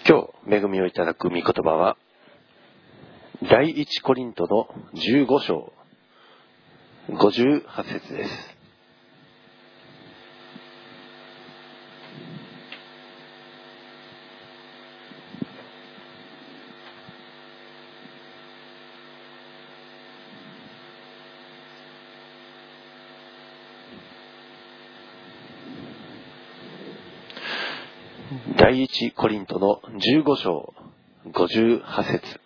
今日恵みをいただく御言葉は第一コリントの15章58節です。第一コリントの15章58節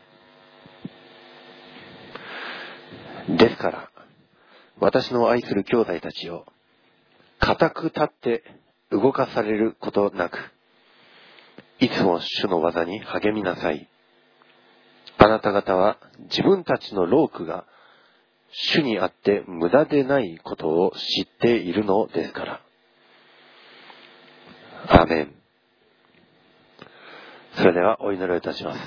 ですから、私の愛する兄弟たちよ、固く立って動かされることなく、いつも主の技に励みなさい。あなた方は自分たちの労苦が主にあって無駄でないことを知っているのですから。アーメン。それではお祈りをいたします。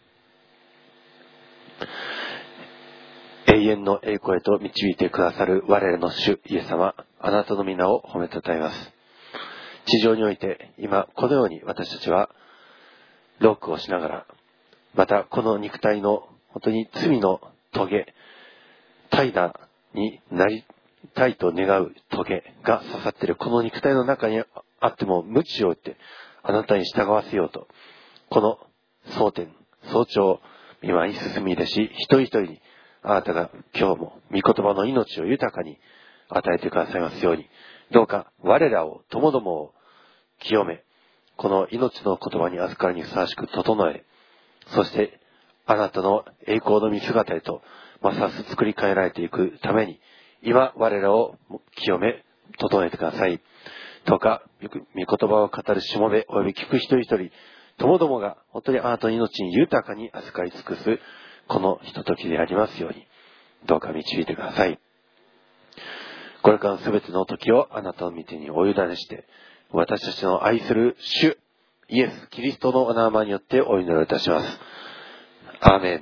永遠の栄光へと導いてくださる我らの主イエス様、あなたの皆を褒めたたえます。地上において今このように私たちは労苦をしながら、またこの肉体の本当に罪の棘、怠惰になりたいと願う棘が刺さっているこの肉体の中にあっても鞭を打ってあなたに従わせようと、この蒼天、早朝、御前に進み出し、一人一人にあなたが今日も御言葉の命を豊かに与えてくださいますように、どうか我らをともどもを清め、この命の言葉に預かるにふさわしく整え、そしてあなたの栄光の見姿へとますます作り変えられていくために、今我らを清め、整えてください。どうか御言葉を語るしもべおよび聞く一人一人、ともどもが本当にあなたの命に豊かに預かり尽くすこのひとときでありますように、どうか導いてください。これからのすべての時をあなたの御手にお委ねして、私たちの愛する主イエス・キリストのお名前によってお祈りをいたします。アーメ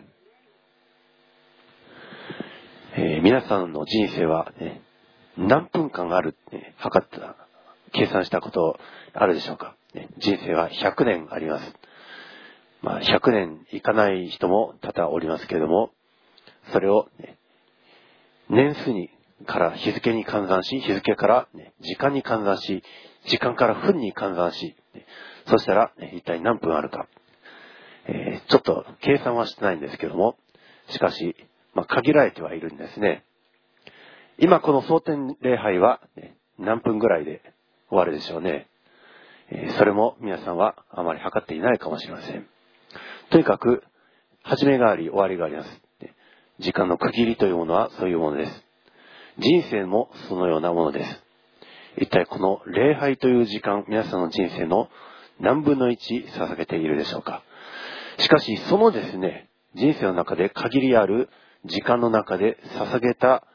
ン。皆さんの人生は、何分間あるって、計算したことあるでしょうか。人生は100年あります。100年いかない人も多々おりますけれども、それを、年数から日付に換算し、日付から、時間に換算し、時間から分に換算し、そしたら、一体何分あるか。ちょっと計算はしてないんですけども、しかし、限られてはいるんですね。今この蒼天礼拝は、何分ぐらいで終わるでしょうね。それも皆さんはあまり測っていないかもしれません。とにかく、始めがあり終わりがあります。時間の区切りというものはそういうものです。人生もそのようなものです。一体この礼拝という時間、皆さんの人生の何分の1捧げているでしょうか。しかしそのですね、人生の中で限りある時間の中で捧げた、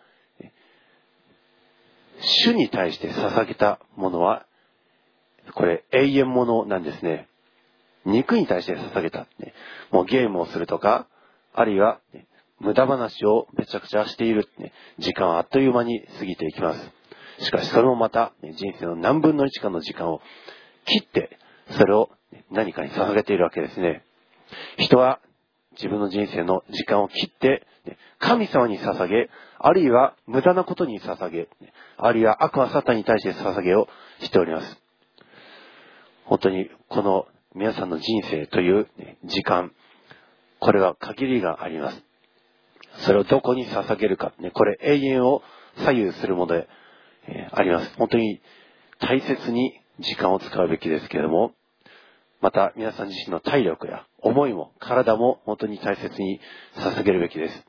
主に対して捧げたものは、これ永遠ものなんですね。肉に対して捧げた。もうゲームをするとか、あるいは、無駄話をめちゃくちゃしている。時間はあっという間に過ぎていきます。しかしそれもまた、人生の何分の1かの時間を切って、それを何かに捧げているわけですね。人は自分の人生の時間を切って、神様に捧げ、あるいは無駄なことに捧げ、あるいは悪魔サタンに対して捧げをしております。本当にこの皆さんの人生という時間、これは限りがあります。それをどこに捧げるか、これ永遠を左右するものであります。本当に大切に時間を使うべきですけれども、また皆さん自身の体力や思いも体も本当に大切に捧げるべきです。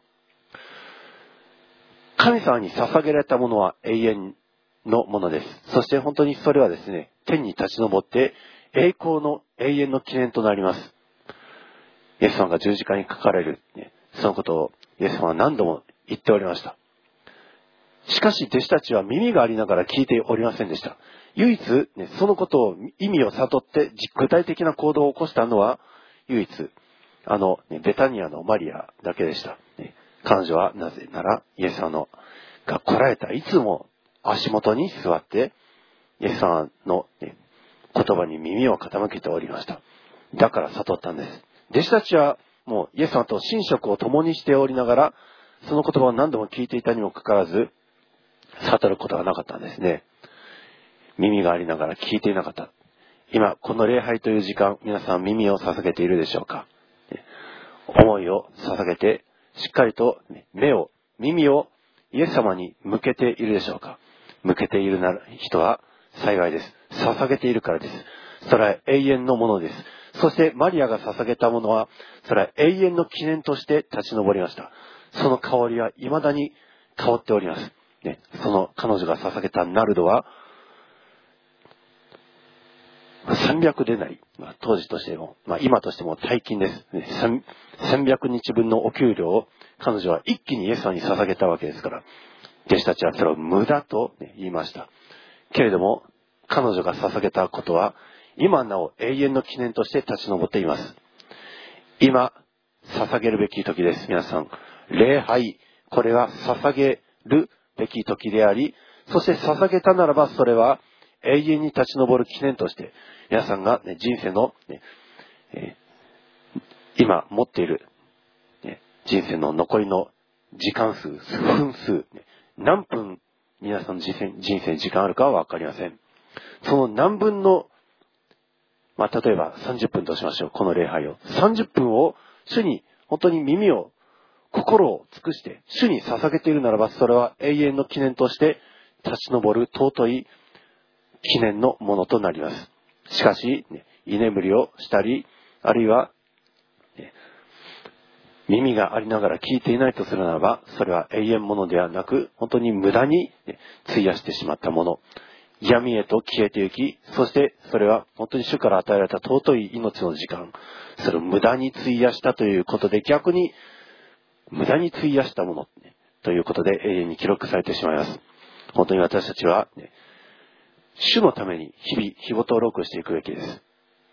神様に捧げられたものは永遠のものです。そして本当にそれはですね、天に立ち上って栄光の永遠の記念となります。イエス様が十字架にかかれる、そのことをイエス様は何度も言っておりました。しかし弟子たちは耳がありながら聞いておりませんでした。唯一、そのことを意味を悟って具体的な行動を起こしたのは唯一ベタニアのマリアだけでした。彼女はなぜならイエス様が来られたいつも足元に座ってイエス様の、言葉に耳を傾けておりました。 だから悟ったんです。弟子たちはもうイエス様と寝食を共にしておりながら、その言葉を何度も聞いていたにもかかわらず、悟ることがなかったんですね。耳がありながら聞いていなかった。今、この礼拝という時間、皆さん耳を捧げているでしょうか。思いを捧げて、しっかりと耳をイエス様に向けているでしょうか。向けている人は幸いです。捧げているからです。それは永遠のものです。そしてマリアが捧げたものは、それは永遠の記念として立ち上りました。その香りは未だに香っております。その彼女が捧げたナルドは、300デナリ、当時としても、今としても大金です。300日分のお給料を彼女は一気にイエス様に捧げたわけですから、弟子たちはそれを無駄と言いました。けれども、彼女が捧げたことは、今なお永遠の記念として立ち上っています。今、捧げるべき時です。皆さん、礼拝、これは捧げるべき時であり、そして捧げたならばそれは永遠に立ち上る記念として、皆さんが、人生の、今持っている、人生の残りの時間数、分数、何分皆さんの人生に時間あるかはわかりません。その何分の、例えば30分としましょう。この礼拝を。30分を主に本当に心を尽くして主に捧げているならば、それは永遠の記念として立ち上る尊い記念のものとなります。しかし、居眠りをしたり、あるいは、耳がありながら聞いていないとするならば、それは永遠ものではなく、本当に無駄に費やしてしまったもの。闇へと消えてゆき、そしてそれは本当に主から与えられた尊い命の時間、それを無駄に費やしたということで、逆に無駄に費やしたものということで永遠に記録されてしまいます。本当に私たちは、主のために日ごとを録していくべきです。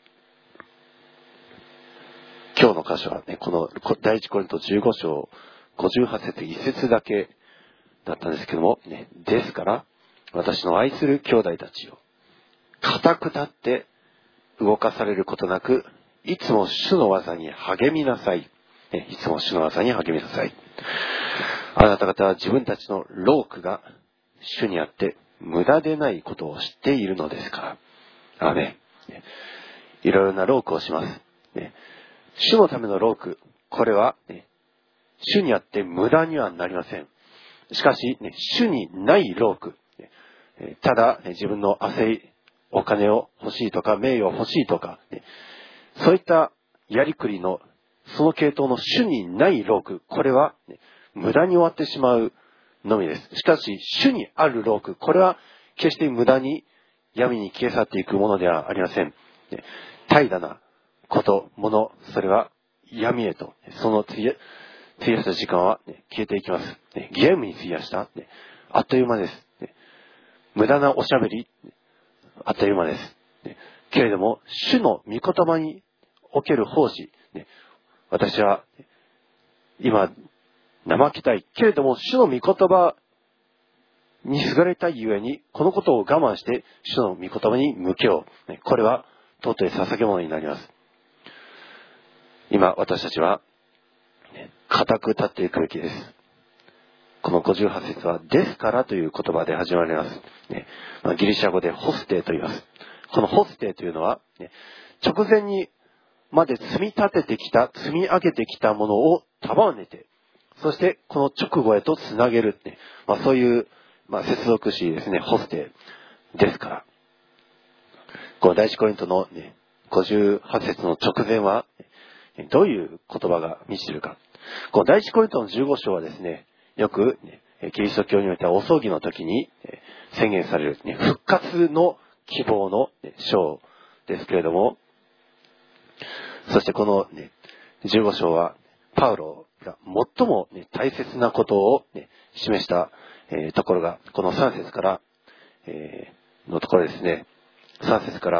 今日の箇所はこの第一コリント15章58節1節だけだったんですけども、ですから私の愛する兄弟たちを固く立って動かされることなく、いつも主の技に励みなさい。いつも主の技に励みなさい。あなた方は自分たちの労苦が主にあって無駄でないことを知っているのですから。アーメン。いろいろな労苦をします。主のための労苦、これは、主にあって無駄にはなりません。しかし、主にない労苦、ただ、自分のお金を欲しいとか、名誉を欲しいとか、そういったやりくりの、その系統の主にない労苦、これは、無駄に終わってしまうのみです。しかし、主にある労苦、これは決して無駄に闇に消え去っていくものではありません。怠惰なこと、もの、それは闇へと、その費やした時間は、消えていきます。ゲームに費やした、あっという間です。無駄なおしゃべり、あっという間です。けれども、主の御言葉における奉仕、私は今、怠けたい。けれども、主の御言葉にすがれたいゆえに、このことを我慢して、主の御言葉に向けよう。これは、尊い捧げ物になります。今、私たちは、固く立っていくべきです。この58節は、ですからという言葉で始まります。ギリシャ語でホステと言います。このホステというのは、直前にまで積み上げてきたものを束ねて、そしてこの直後へとつなげる。そういう、接続詞ですね、ホステですから。この第一コリントの、58節の直前は、どういう言葉が満ちているか。この第一コリントの15章はですね、よく、キリスト教においてはお葬儀の時に宣言される、復活の希望の章ですけれども、そしてこの、15章はパウロが最も、大切なことを、示した、ところがこの3節から、のところですね。3節から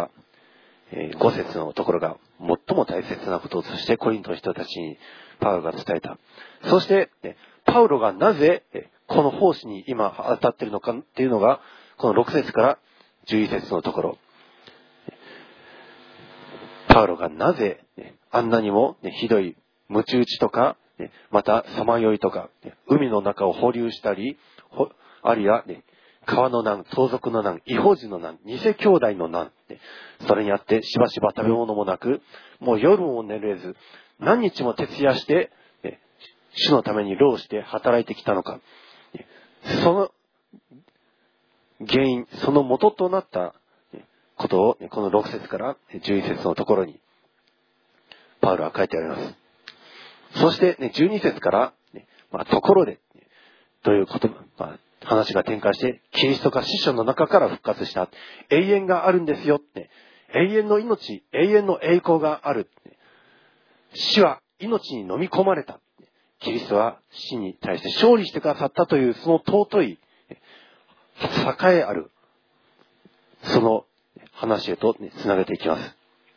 、5節のところが最も大切なことを、そしてコリントの人たちにパウロが伝えた。そして、パウロがなぜこの奉仕に今当たっているのかっていうのが、この6節から11節のところ。 パウロがなぜあんなにもひどい鞭打ちとか、またさまよいとか、海の中を放流したり、あるいは川の難、盗賊の難、異邦人の難、偽兄弟の難、それにあってしばしば食べ物もなく、もう夜も寝れず、何日も徹夜して、主のために労して働いてきたのか。その原因、その元となったことを、この6節から11節のところに、パウロは書いてあります。そして、12節から、ところで、ということ、話が展開して、キリストが死者の中から復活した。永遠があるんですよ。永遠の命、永遠の栄光がある。死は命に飲み込まれた。キリストは死に対して勝利してくださったという、その尊い、栄えある、その話へとつなげていきます。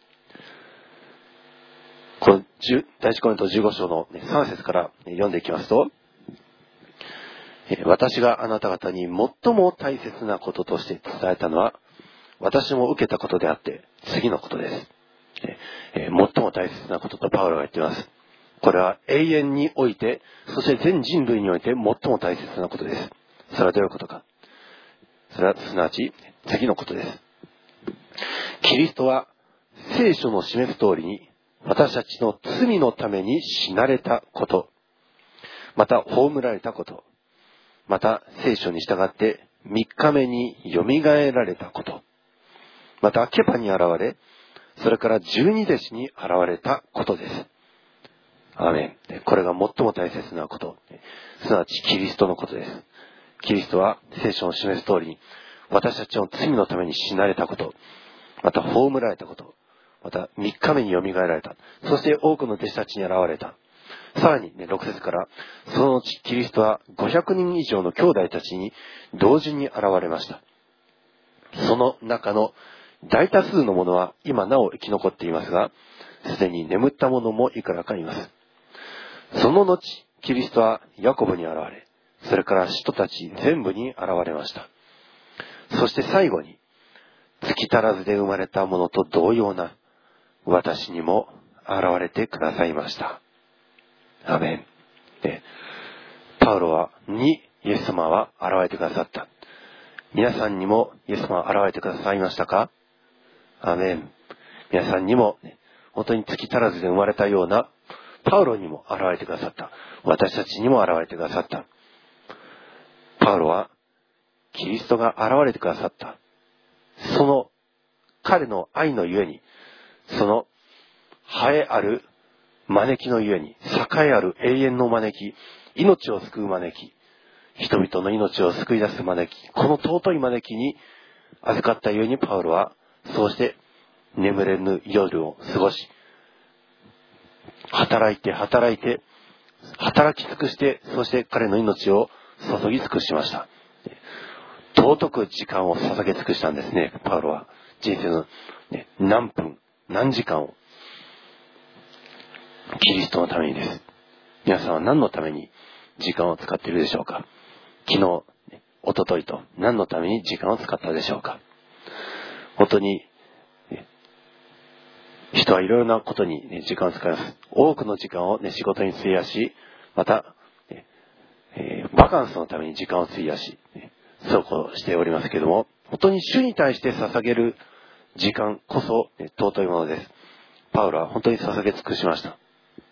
この第一コリント15章の3節から読んでいきますと、私があなた方に最も大切なこととして伝えたのは、私も受けたことであって、次のことです。最も大切なこととパウロが言っています。これは永遠において、そして全人類において最も大切なことです。それはどういうことか。それはすなわち次のことです。キリストは聖書の示す通りに私たちの罪のために死なれたこと、また葬られたこと、また聖書に従って3日目によみがえられたこと、またケパに現れ、それから12弟子に現れたことです。アーメン。これが最も大切なこと、すなわちキリストのことです。キリストは聖書の示す通りに私たちの罪のために死なれたこと、また葬られたこと、また3日目によみがえられた。そして多くの弟子たちに現れた。さらに6節から、その後キリストは500人以上の兄弟たちに同時に現れました。その中の大多数の者は今なお生き残っていますが、すでに眠った者もいくらかいます。その後、キリストはヤコブに現れ、それから使徒たち全部に現れました。そして最後に、月足らずで生まれた者と同様な私にも現れてくださいました。アメン。パウロにイエス様は現れてくださった。皆さんにもイエス様は現れてくださいましたか？アメン。皆さんにも、本当に月足らずで生まれたようなパウロにも現れてくださった。私たちにも現れてくださった。パウロはキリストが現れてくださった。その彼の愛のゆえに、その栄えある招きのゆえに、栄えある永遠の招き、命を救う招き、人々の命を救い出す招き、この尊い招きに預かったゆえにパウロは、そうして眠れぬ夜を過ごし、働いて、働き尽くして、そして彼の命を注ぎ尽くしました。尊く時間を捧げ尽くしたんですね、パウロは。人生の、何分、何時間を、キリストのためにです。皆さんは何のために時間を使っているでしょうか？昨日、一昨日と何のために時間を使ったでしょうか？本当に、人はいろいろなことに、時間を使います。多くの時間を、仕事に費やし、また、バカンスのために時間を費やし、そうこうしておりますけれども、本当に主に対して捧げる時間こそ、尊いものです。パウロは本当に捧げ尽くしました。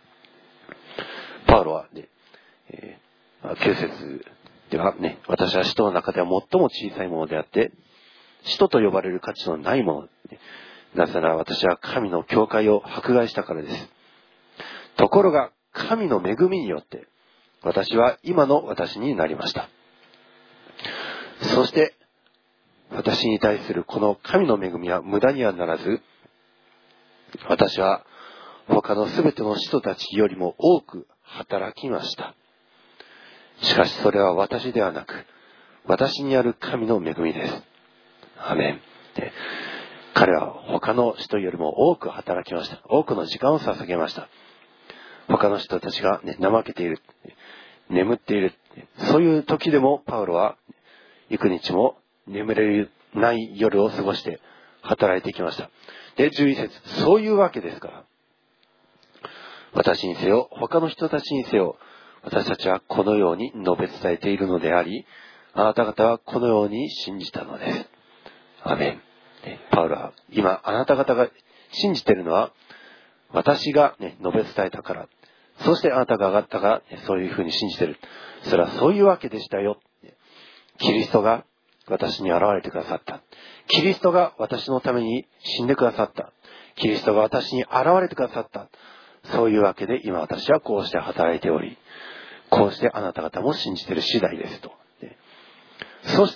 パウロは、9節では私は使徒の中では最も小さいものであって、使徒と呼ばれる価値のないもの。なぜなら私は神の教会を迫害したからです。ところが神の恵みによって私は今の私になりました。そして私に対するこの神の恵みは無駄にはならず、私は他のすべての使徒たちよりも多く働きました。しかしそれは私ではなく、私にある神の恵みです。アメン。彼は他の人よりも多く働きました。多くの時間を捧げました。他の人たちが、怠けている、眠っている、そういう時でもパウロは幾日も眠れない夜を過ごして働いてきました。で、11節、そういうわけですから、私にせよ、他の人たちにせよ、私たちはこのように述べ伝えているのであり、あなた方はこのように信じたのです。アメン。パウロは、今、あなた方が信じているのは、私が、述べ伝えたから、そしてあなた方が、そういうふうに信じている。それはそういうわけでしたよ。キリストが私に現れてくださった。キリストが私のために死んでくださった。キリストが私に現れてくださった。そういうわけで今私はこうして働いており、こうしてあなた方も信じている次第ですと。そして、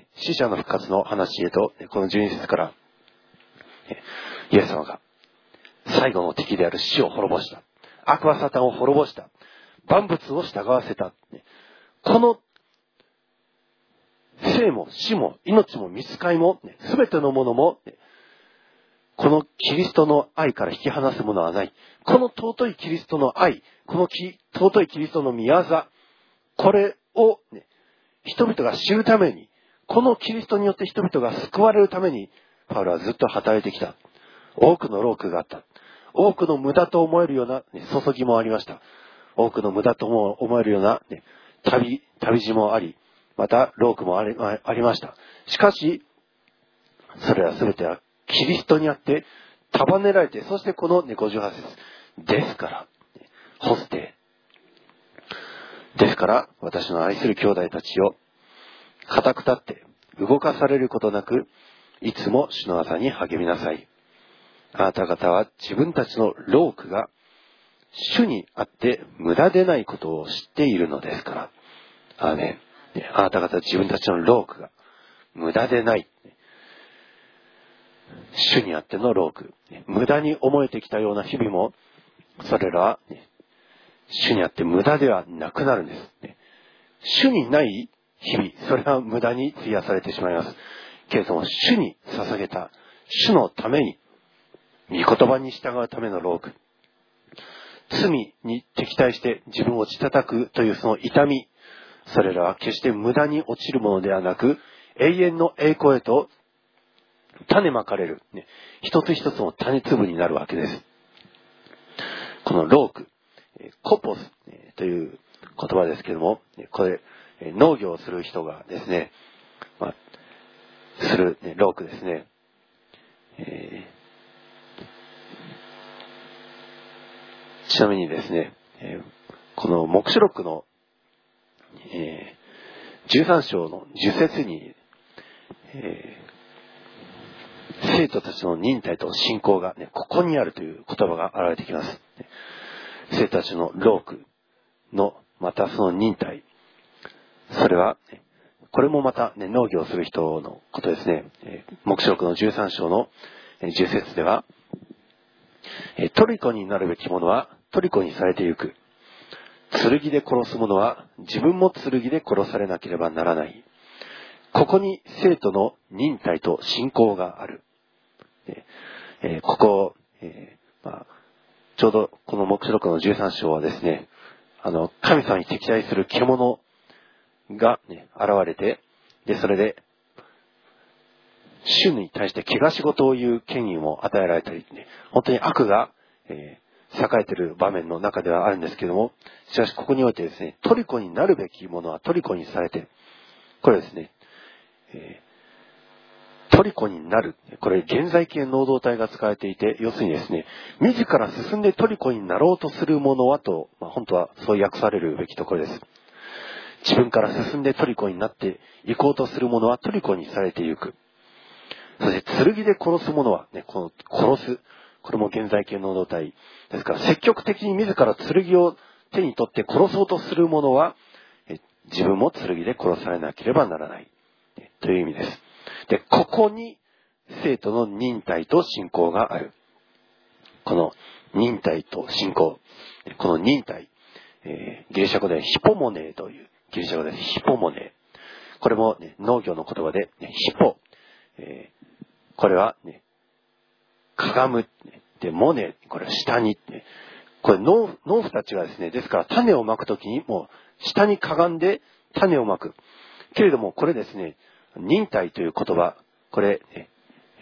死者の復活の話へと、この12節から、イエス様が最後の敵である死を滅ぼした。悪魔サタンを滅ぼした。万物を従わせた。この生も死も命も見つかいも、すべてのものも、このキリストの愛から引き離すものはない。この尊いキリストの愛、この尊いキリストの御業、これを、人々が知るために、このキリストによって人々が救われるために、パウロはずっと働いてきた。多くの労苦があった。多くの無駄と思えるような、注ぎもありました。多くの無駄と思えるような、旅路もあり、また労苦もありました。しかし、それらすべてはキリストにあって束ねられて、そしてこの58節ですから、ホステですから、私の愛する兄弟たちを固く立って動かされることなく、いつも主の技に励みなさい。あなた方は自分たちの労苦が主にあって無駄でないことを知っているのですから。アーメン。あなた方は自分たちの労苦が無駄でない。主にあっての労苦。無駄に思えてきたような日々も、それらは、主にあって無駄ではなくなるんです。主にない日々、それは無駄に費やされてしまいます。けれども、主に捧げた、主のために、御言葉に従うための労苦。罪に敵対して自分を打ち叩くというその痛み、それらは決して無駄に落ちるものではなく、永遠の栄光へと種まかれる、一つ一つの種粒になるわけです。この労苦、コポスという言葉ですけれども、これ、農業をする人がですね、する労苦ですね。ちなみにですね、この黙示録の、13章の10節に、生徒たちの忍耐と信仰が、ここにあるという言葉が現れてきます。生徒たちの労苦の、またその忍耐。それは、これもまた、農業をする人のことですね。黙示録の13章の10節では、虜になるべきものは虜にされてゆく。剣で殺す者は自分も剣で殺されなければならない。ここに生徒の忍耐と信仰がある。ここ、ちょうどこの黙示録の13章はですね、神様に敵対する獣が、現れて、で、それで、主に対して怪我仕事を言う権威も与えられたり、本当に悪が、栄えている場面の中ではあるんですけども、しかしここにおいてですね、虜になるべきものは虜にされて、これですね、虜になる。これ、現在形能動体が使われていて、要するにですね、自ら進んで虜になろうとするものはと、本当はそう訳されるべきところです。自分から進んで虜になっていこうとするものは虜にされていく。そして、剣で殺すものは、この殺す。これも現在形能動体。ですから、積極的に自ら剣を手に取って殺そうとするものは、自分も剣で殺されなければならない。という意味です。で、ここに生徒の忍耐と信仰がある。この忍耐と信仰。この忍耐、ギリシャ語でヒポモネというギリシャ語です。ヒポモネ。これも、農業の言葉で、ヒポ。これは、かがむ。で、モネ。これは下に。これ農夫たちがですね、ですから種をまくときにもう下にかがんで種をまく。けれどもこれですね、忍耐という言葉、これ、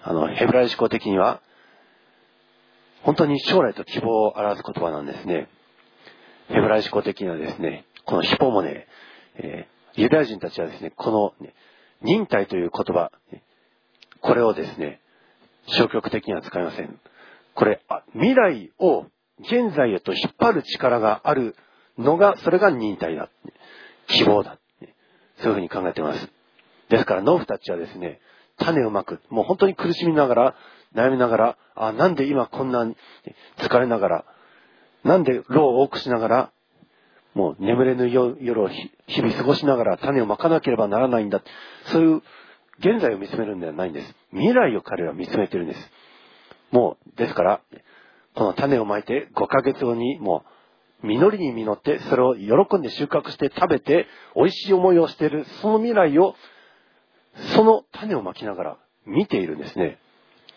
ヘブライ思考的には、本当に将来と希望を表す言葉なんですね。ヘブライ思考的にはですね、このヒポモネ、ユダヤ人たちはですね、この、忍耐という言葉、これをですね、消極的には使いません。これ、未来を現在へと引っ張る力があるのが、それが忍耐だ。希望だ。そういうふうに考えています。ですから、農夫たちはですね、種をまく。もう本当に苦しみながら、悩みながら、なんで今こんなに疲れながら、なんで労を多くしながら、もう眠れぬ夜を日々過ごしながら種をまかなければならないんだ。そういう現在を見つめるんではないんです。未来を彼らは見つめているんです。もう、ですから、この種をまいて5ヶ月後にもう実りに実って、それを喜んで収穫して食べて美味しい思いをしている、その未来を、その種をまきながら見ているんですね。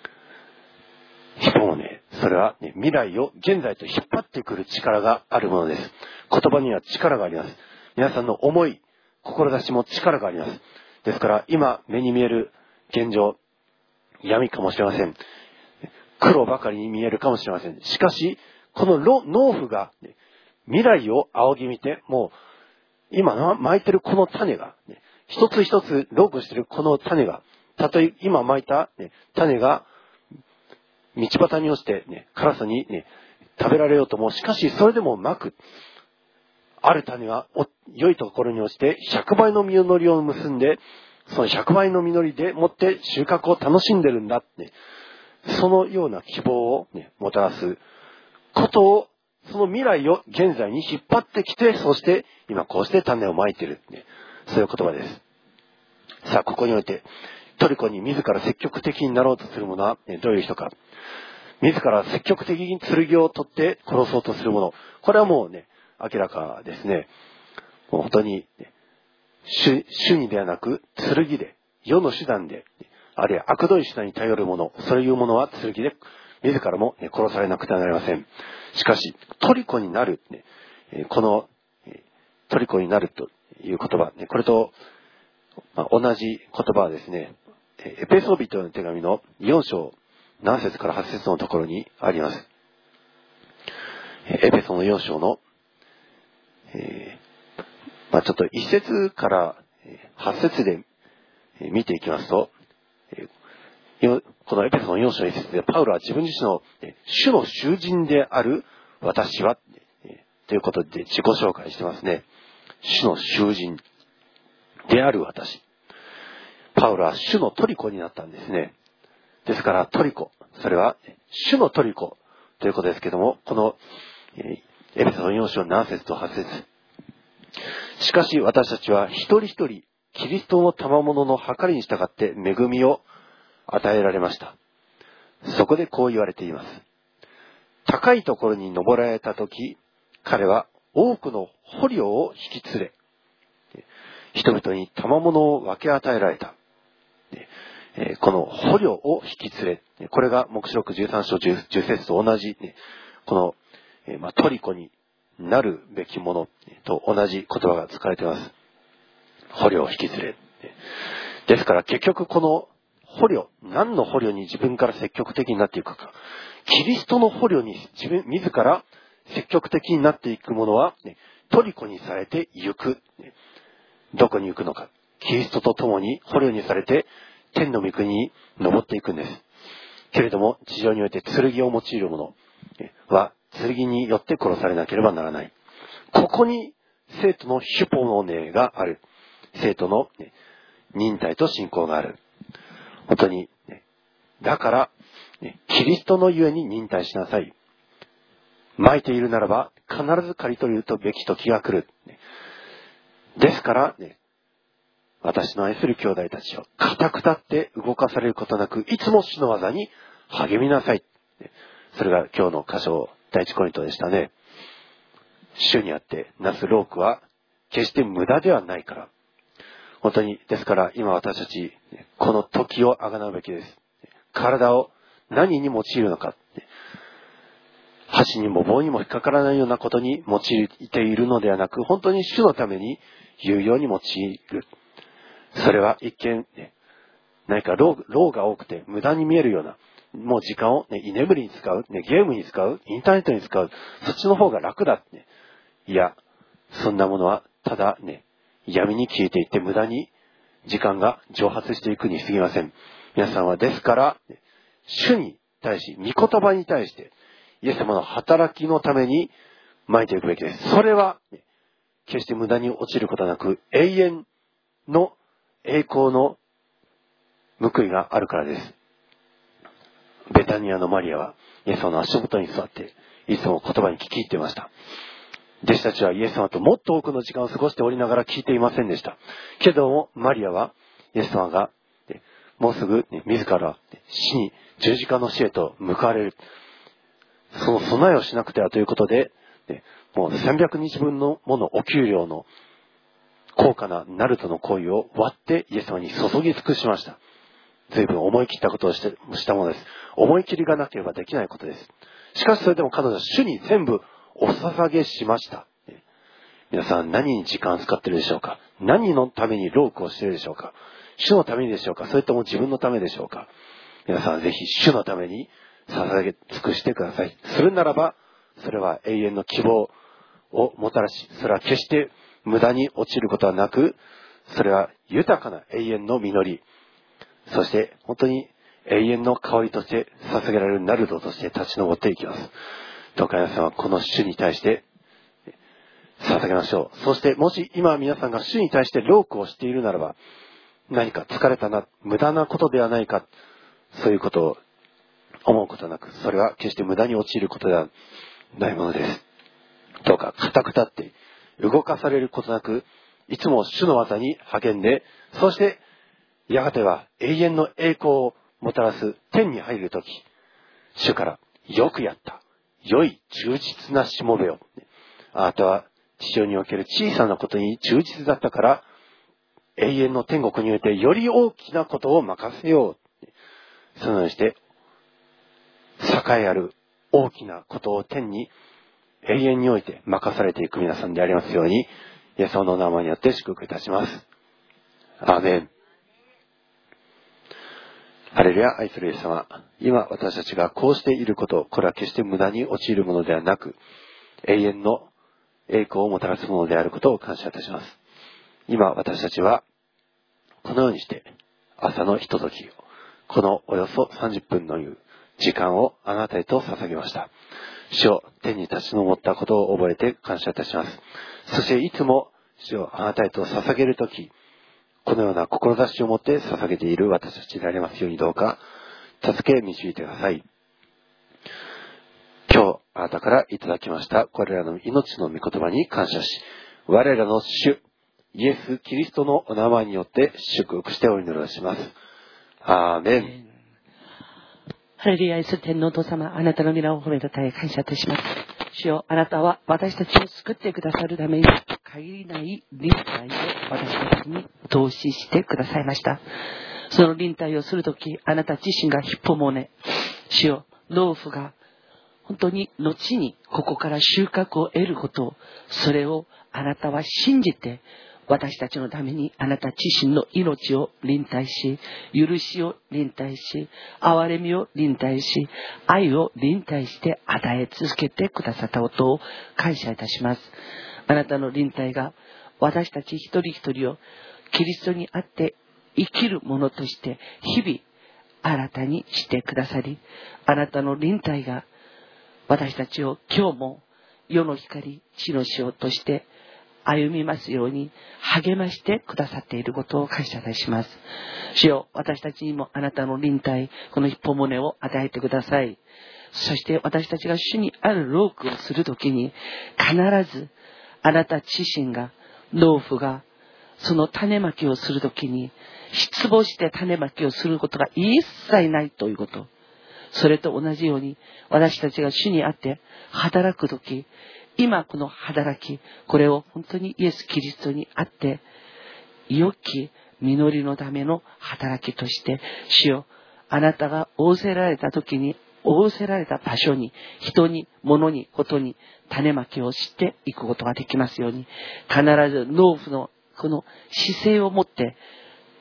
人もね、それは、未来を現在と引っ張ってくる力があるものです。言葉には力があります。皆さんの思い、志も力があります。ですから、今目に見える現状、闇かもしれません。黒ばかりに見えるかもしれません。しかし、この農夫が、未来を仰ぎ見て、もう、今巻いてるこの種が、一つ一つロープしてるこの種が、たとえ今巻いた、種が、道端に落ちて、カラスに、食べられようとも、しかしそれでも巻く。ある種は良いところに落ちて100倍の実りを結んで、その100倍の実りでもって収穫を楽しんでるんだって、そのような希望を、もたらすことを、その未来を現在に引っ張ってきて、そして今こうして種をまいている、そういう言葉です。さあ、ここにおいてトリコに自ら積極的になろうとする者はどういう人か。自ら積極的に剣を取って殺そうとする者。これはもう明らかですね。もう本当に、主にではなく、剣で、世の手段で、あるいは悪どい手段に頼る者、そういう者は剣で、自らも殺されなくてはなりません。しかし、トリコになる、この、トリコになるという言葉、これと、同じ言葉はですね、エペソビトの手紙の4章、7節から8節のところにあります。エペソの4章の、ちょっと1節から8節で見ていきますと、このエペソの4章の1節でパウロは自分自身の主の囚人である私はということで自己紹介してますね。主の囚人である私。パウロは主のトリコになったんですね。ですからトリコ、それは主のトリコということですけども、このエペソの4章7節と8節。しかし私たちは一人一人キリストの賜物の計りに従って恵みを与えられました。そこでこう言われています。高いところに登られたとき、彼は多くの捕虜を引き連れ、人々に賜物を分け与えられた。この捕虜を引き連れ、これが黙示録13章 10節と同じ、この、トリコになるべきものと同じ言葉が使われています。捕虜を引き連れ。ですから結局この捕虜、何の捕虜に自分から積極的になっていくか。キリストの捕虜に自ら積極的になっていくものは、トリコにされて行く。どこに行くのか。キリストと共に捕虜にされて天の御国に登っていくんです。けれども地上において剣を用いる者は剣によって殺されなければならない。ここに生徒のヒュポノネがある。生徒の忍耐と信仰がある。本当に、だから、キリストのゆえに忍耐しなさい。撒いているならば必ず刈り取るべき時が来る。ですから、私の愛する兄弟たちを固く立って動かされることなく、いつも主の技に励みなさい。それが今日の箇所、第一コリントでしたね。主にあってなす労苦は決して無駄ではないから。本当に、ですから今私たち、この時をあがなうべきです。体を何に用いるのか。箸にも棒にも引っかからないようなことに用いているのではなく、本当に主のために有用に用いる。それは一見、 何か労が多くて無駄に見えるような、もう時間を、居眠りに使う、ゲームに使う、インターネットに使う、そっちの方が楽だって、いや、そんなものはただ闇に消えていって無駄に時間が蒸発していくに過ぎません。皆さんはですから、主に対し、御言葉に対して、イエス様の働きのために撒いていくべきです。それは、決して無駄に落ちることなく、永遠の栄光の報いがあるからです。ベタニアのマリアは、イエス様の足元に座って、いつも言葉に聞き入っていました。弟子たちはイエス様ともっと多くの時間を過ごしておりながら聞いていませんでした。けども、マリアは、イエス様が、もうすぐ、自ら死に、十字架の死へと向かわれる。その備えをしなくてはということで、もう300日分のものお給料の高価なナルトの香油を割ってイエス様に注ぎ尽くしました。随分思い切ったことをしたものです。思い切りがなければできないことです。しかしそれでも彼女は主に全部お捧げしました。皆さん何に時間を使っているでしょうか？何のために労苦をしているでしょうか？主のためにでしょうか？それとも自分のためでしょうか？皆さんぜひ主のために捧げ尽くしてください。するならば、それは永遠の希望をもたらし、それは決して無駄に落ちることはなく、それは豊かな永遠の実り、そして本当に永遠の香りとして捧げられるナルドとして立ち上っていきます。どうか皆さんはこの主に対して捧げましょう。そしてもし今皆さんが主に対して労苦をしているならば、何か疲れたな、無駄なことではないか、そういうことを思うことなく、それは決して無駄に陥ることではないものです。どうか固く立って動かされることなく、いつも主の技に励んで、そしてやがては永遠の栄光をもたらす天に入るとき、主からよくやった、良い忠実なしもべよ、あなたは地上における小さなことに忠実だったから、永遠の天国においてより大きなことを任せよう。そのようにして栄えある大きなことを天に永遠において任されていく皆さんでありますように、イエス様の名前によって祝福いたします。アーメン。ハレルヤ。愛するイエス様、今私たちがこうしていること、これは決して無駄に陥るものではなく、永遠の栄光をもたらすものであることを感謝いたします。今私たちはこのようにして朝のひとときを、このおよそ30分の時間をあなたへと捧げました。主を天に立ち上ったことを覚えて感謝いたします。そしていつも主をあなたへと捧げるとき、このような志を持って捧げている私たちでありますように、どうか助け導いてください。今日あなたからいただきましたこれらの命の御言葉に感謝し、我らの主イエス・キリストのお名前によって祝福してお祈りをします。アーメン。 ハレルヤ。愛する天皇父様、あなたの皆を褒めたたえ感謝いたします。主よ、あなたは私たちを救ってくださるために限りない臨在を私たちに投資してくださいました。その臨在をするとき、あなた自身が一歩もね、主よ、農夫が本当に後にここから収穫を得ることを、それをあなたは信じて、私たちのためにあなた自身の命を臨在し、許しを臨在し、憐れみを臨在し、愛を臨在して与え続けてくださったことを感謝いたします。あなたの臨在が私たち一人一人をキリストにあって生きるものとして日々新たにしてくださり、あなたの臨在が私たちを今日も世の光、地の塩として歩みますように励ましてくださっていることを感謝いたします。主よ、私たちにもあなたの臨在、この一歩胸を与えてください。そして私たちが主にある労苦をするときに、必ずあなた自身が、農夫がその種まきをするときに失望して種まきをすることが一切ないということ、それと同じように私たちが主にあって働くとき、今この働き、これを本当にイエス・キリストにあって良き実りのための働きとして、主よ、あなたが仰せられた時に仰せられた場所に、人に、物に、ことに種まきをしていくことができますように、必ず農夫のこの姿勢を持って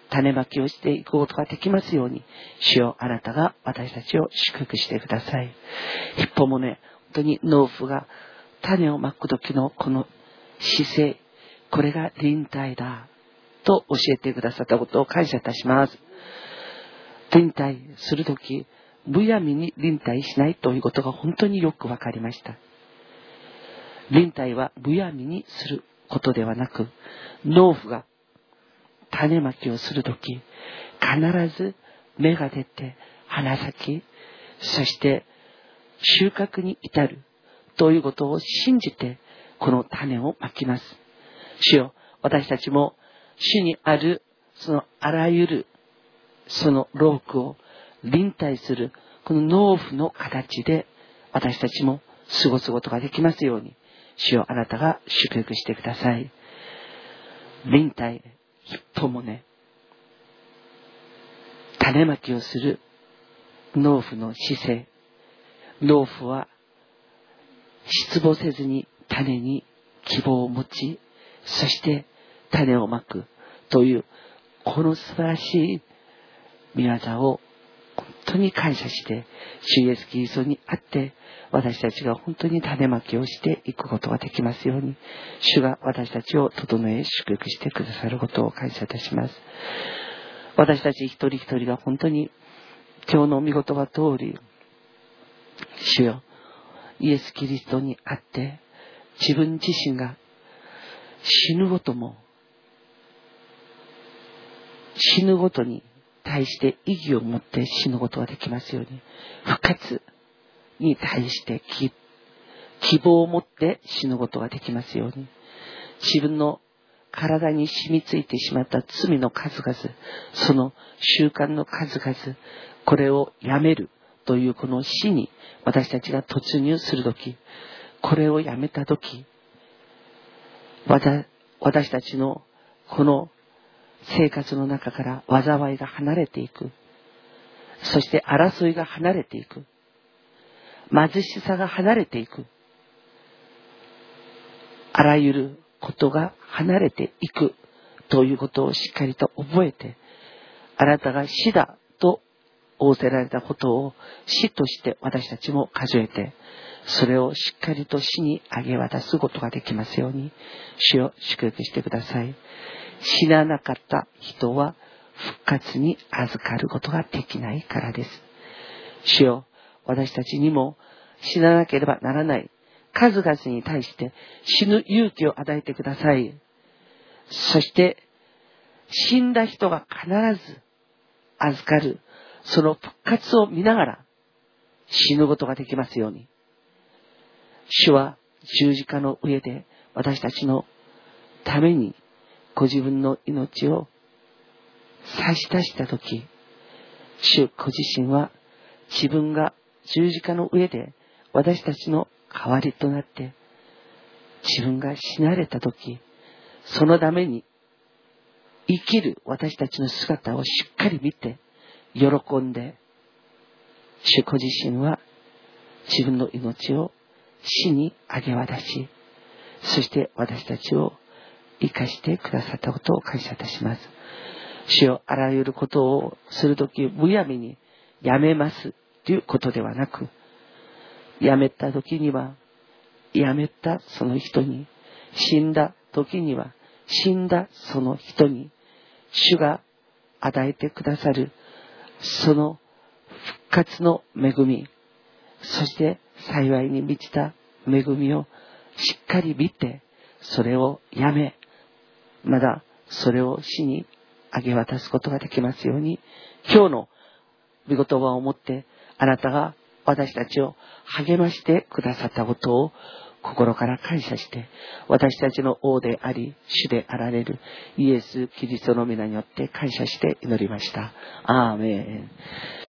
種まきをしていくことができますように、主よ、あなたが私たちを祝福してください。一歩もね、本当に農夫が種をまくときのこの姿勢、これが臨耐だと教えてくださったことを感謝いたします。臨耐するとき、むやみに臨耐しないということが本当によくわかりました。臨耐はむやみにすることではなく、農夫が種まきをするとき、必ず芽が出て花咲き、そして収穫に至るということを信じて、この種をまきます。主よ、私たちも主にあるそのあらゆるその労苦を臨耐するこの農夫の形で私たちも過ごすことができますように、主よ、あなたが祝福してください。臨耐、一歩もね、種まきをする農夫の姿勢。農夫は失望せずに種に希望を持ち、そして種をまくというこの素晴らしい御業を本当に感謝して、主イエスキリストにあって私たちが本当に種まきをしていくことができますように、主が私たちを整え祝福してくださることを感謝いたします。私たち一人一人が本当に今日の御言葉通り、主よ、イエスキリストにあって自分自身が死ぬごとに対して意義を持って死ぬことができますように、復活に対して希望を持って死ぬことができますように、自分の体に染みついてしまった罪の数々、その習慣の数々、これをやめるというこの死に私たちが突入するとき、これをやめたとき、私たちのこの生活の中から災いが離れていく。そして争いが離れていく。貧しさが離れていく。あらゆることが離れていくということをしっかりと覚えて、あなたが死だと仰せられたことを死として私たちも数えて、それをしっかりと死にあげ渡すことができますように、主を祝福してください。死ななかった人は復活に預かることができないからです。主よ、私たちにも死ななければならない数々に対して死ぬ勇気を与えてください。そして死んだ人が必ず預かるその復活を見ながら死ぬことができますように、主は十字架の上で私たちのためにご自分の命を差し出したとき、主ご自身は自分が十字架の上で私たちの代わりとなって自分が死なれたとき、そのために生きる私たちの姿をしっかり見て喜んで、主ご自身は自分の命を死にあげ渡し、そして私たちを生かしてくださったことを感謝いたします。主よ、あらゆることをするときむやみにやめますということではなく、やめたときにはやめたその人に、死んだときには死んだその人に、主が与えてくださるその復活の恵み、そして幸いに満ちた恵みをしっかり見て、それをやめ、まだそれを死にあげ渡すことができますように、今日の御言葉をもってあなたが私たちを励ましてくださったことを心から感謝して、私たちの王であり主であられるイエス・キリストの皆によって感謝して祈りました。アーメン。